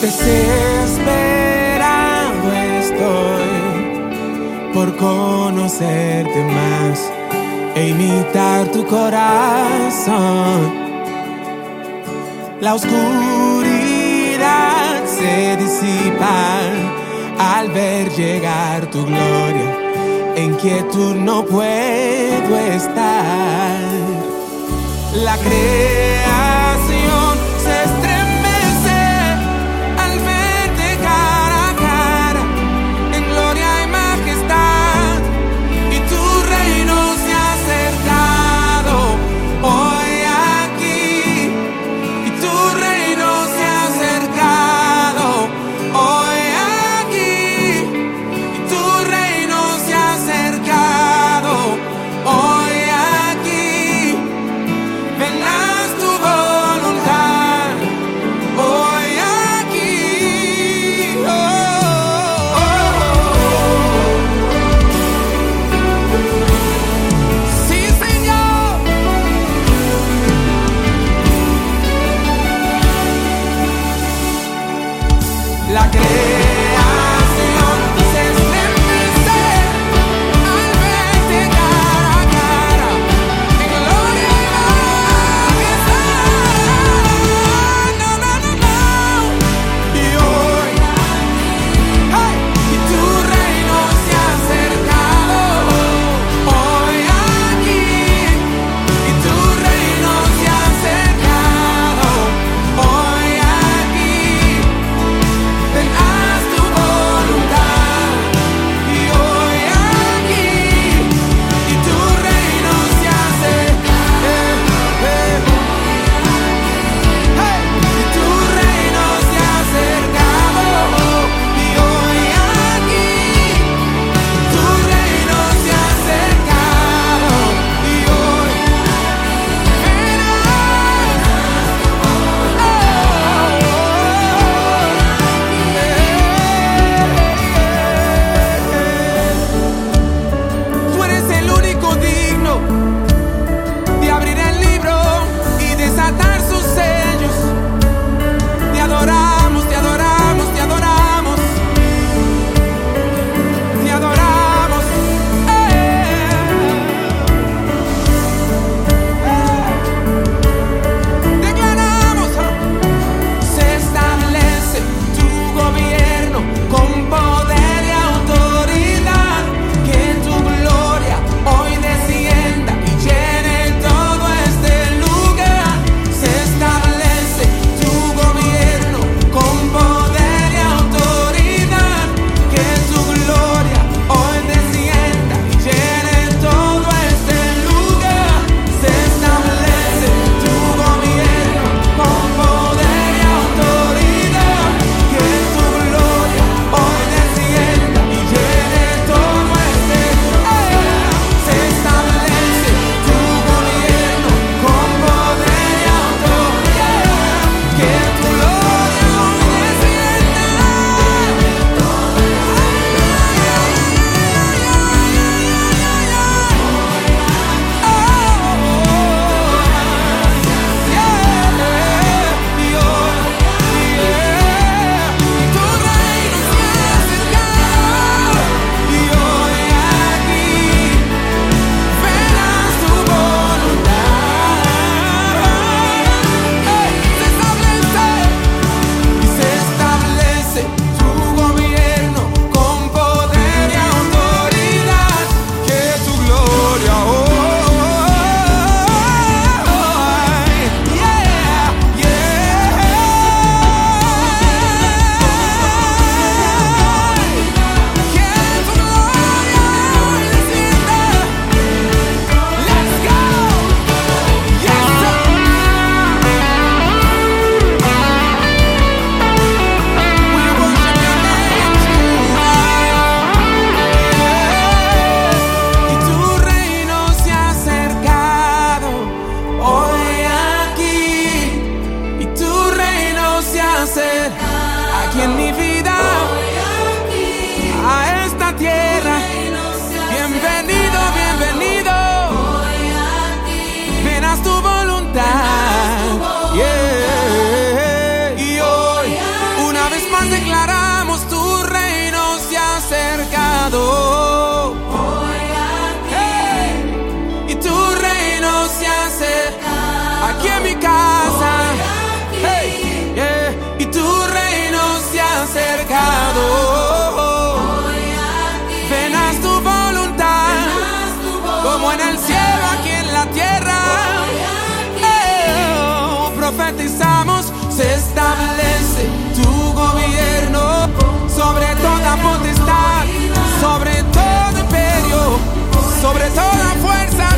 Desesperado estoy por conocerte más e imitar tu corazón. La oscuridad se disipa al ver llegar tu gloria. En quietud no puedo estar. La creación se estremece al verte cara a cara, en gloria y majestad, y tu reino se ha acercado hoy aquí, y tu reino se ha acercado hoy aquí, y tu reino se ha acercado hoy aquí. Ven, haz tu voluntad hoy aquí. Oh, oh, oh. Sí, Señor. La creación se estremece al verte cara a cara, en gloria y majestad. No, no, no, no. Y hoy, hey, y tu reino se ha acercado hoy aquí, y tu reino se ha acercado hoy aquí. Ven, haz tu voluntad y hoy aquí, y tu reino se ha acercado, hey, y tu reino se ha acercado y hoy aquí, tu reino se ha acercado y hoy Tú eres el único digno de abrir el libro y desatar sus sellos. Te adoramos, te adoramos, te adoramos, te adoramos. Declaramos, se establece tu gobierno con poder y autoridad. Que tu gloria hoy descienda y llene todo este lugar. Se establece tu gobierno con poder y autoridad. Que tu gloria hoy descienda y llene todo este lugar. Se establece tu gobierno con poder y autoridad. Que tu gloria hoy descienda y llene todo este lugar. Se establece tu gobierno con poder y autoridad. Que tu gloria hoy descienda. Tu reino se ha acercado y hoy aquí verás tu voluntad. Se establece tu gobierno con poder y autoridad. Que tu gloria hoy, yeah, yeah. Que tu gloria hoy descienda. Let's go. Yes, sir. We worship your name, Jesus. Y tu reino se ha acercado hoy aquí, y tu reino se ha acercado aquí en mi vida, a esta tierra. Bienvenido, bienvenido. Ven, haz tu voluntad. Yeah. Y hoy, una vez profetizamos, se establece tu gobierno sobre toda potestad, sobre todo imperio, sobre toda fuerza.